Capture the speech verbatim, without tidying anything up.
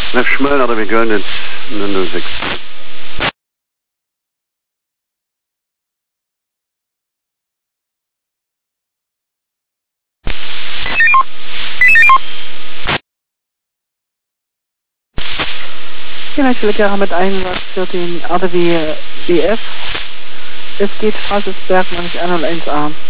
Nach Schmölln oder wir gehen jetzt null sechs. Ja, natürlich auch mit Einsatz für den R D W B F. Es geht Frassesberg neun eins eins A.